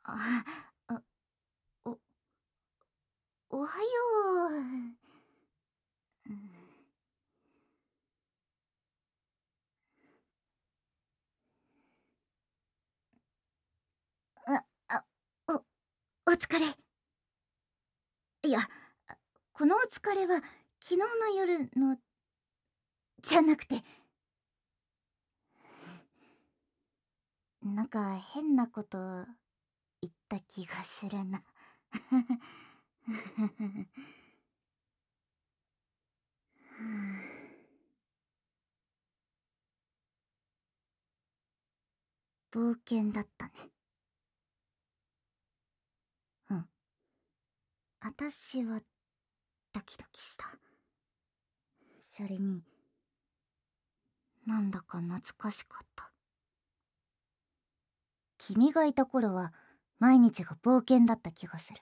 あ、あ、お、おはよう。うん。あ、あ、お疲れ。いや、このお疲れは昨日の夜のじゃなくて、なんか変なこと言った気がするな。冒険だったね。うん。私はドキドキした。それに、なんだか懐かしかった。君がいた頃は毎日が冒険だった気がする。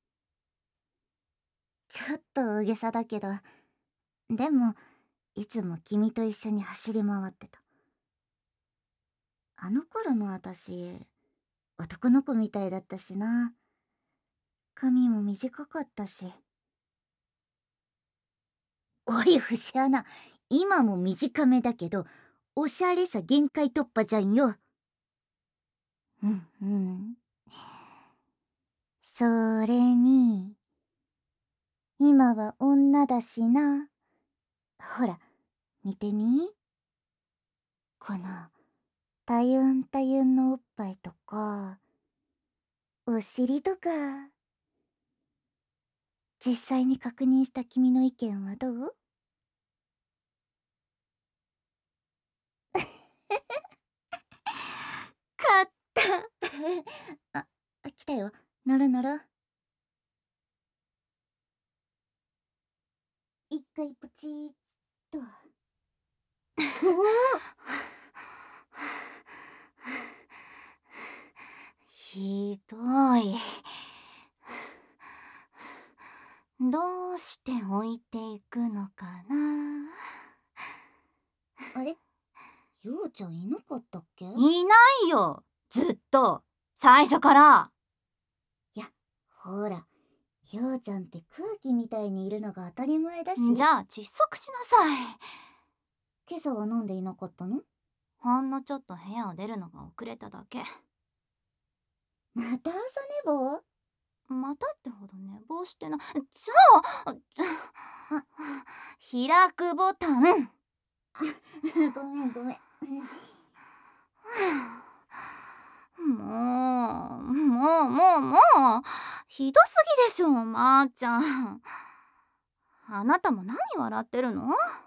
ちょっと大げさだけど、でもいつも君と一緒に走り回ってた。あの頃の私、男の子みたいだったしな。髪も短かったし。おい節穴、今も短めだけどおしゃれさ限界突破じゃんよ。うんうん。それに今は女だしな。ほら見てみ、このたゆんたゆんのおっぱいとかお尻とか。実際に確認した君の意見はどう？勝った。来たよ。乗る乗る。一回ポチッと。おお。 ひどい。どうして置いていくのかな。 あれ、ようちゃんいなかったっけ？ いないよ、ずっと最初から。 いや、ほら、ようちゃんって空気みたいにいるのが当たり前だし。 じゃあ窒息しなさい。 今朝はなんでいなかったの？ ほんのちょっと部屋を出るのが遅れただけ。 また朝寝坊？ またってほど寝坊してな。じゃああ、 開くボタン。 ごめんごめん。 もうひどすぎでしょ、まーちゃん。あなたも何笑ってるの？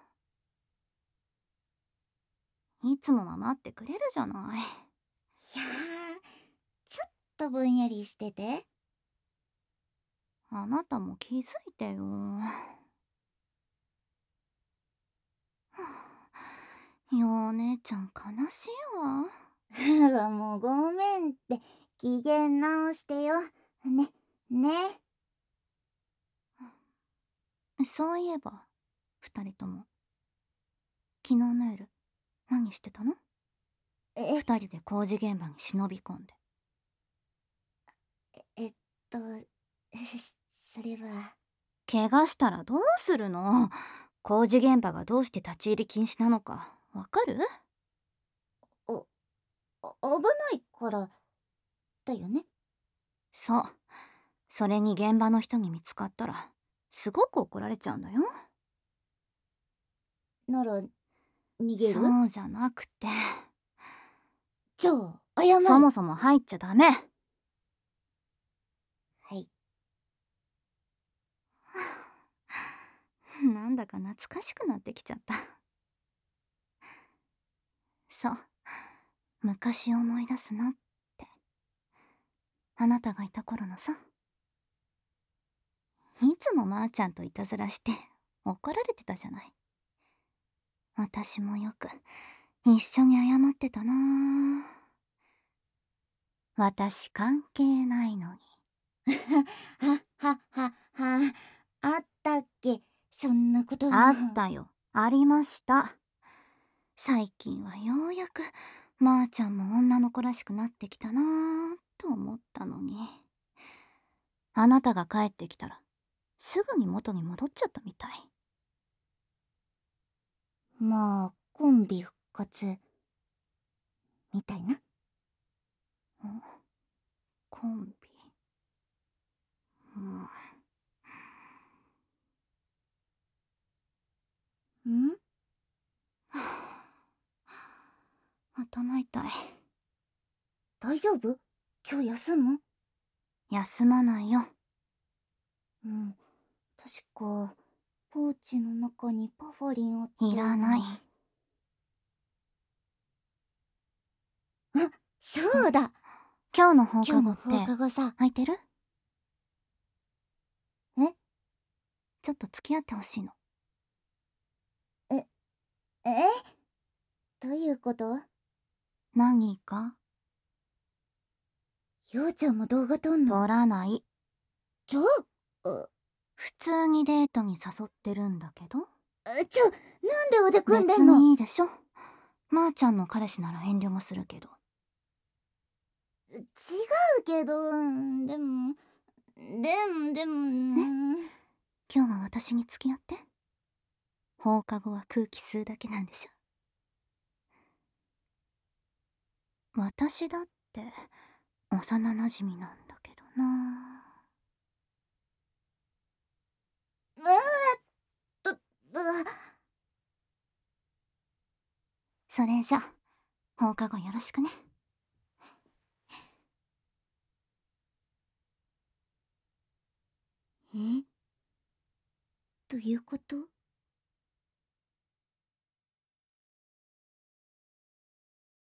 いつもは待ってくれるじゃない。 いやちょっとぼんやりしてて。 あなたも気づいてよ。よお姉ちゃん悲しいわ。 もうごめんって、機嫌直してよ。ね、ね。 そういえば二人とも昨日の夜何してたの？二人で工事現場に忍び込んで。 えっと、それは。 怪我したらどうするの？工事現場がどうして立ち入り禁止なのかわかる？ お、危ないからだよね。 そう。それに現場の人に見つかったらすごく怒られちゃうんだよ。 なら、逃げる？ そうじゃなくて、 じゃあ、謝る。 そもそも入っちゃダメ。 はい。 なんだか懐かしくなってきちゃった。そう、昔思い出すのって。あなたがいた頃のさ。いつもまーちゃんといたずらして怒られてたじゃない。私もよく一緒に謝ってたな。私関係ないのに。 は、あったっけ、そんなことも。 あったよ、ありました。最近はようやくまーちゃんも女の子らしくなってきたなーっと思ったのに。あなたが帰ってきたら、すぐに元に戻っちゃったみたい。 まあ、コンビ復活、みたいな。 コンビ。 ん？ 頭痛い。 大丈夫？今日休む？ 休まないよ。 うん。確か、ポーチの中にパファリンあったよいらない。 あ、そうだ！ 今日の放課今日の後って放課後さ。 空いてる？ え？ ちょっと付き合ってほしいの。 どういうこと？ 何か？ ようちゃんも動画撮んの？ 撮らない。 ちょ、 普通にデートに誘ってるんだけど。 なんで腕組んで別んの？ にいいでしょ。まーちゃんの彼氏なら遠慮もするけど。 違うけど、でも、 今日は私に付き合って。放課後は空気吸うだけなんでしょ。私だって幼馴染なんだけどな。それじゃ放課後よろしくね。 どういうこと？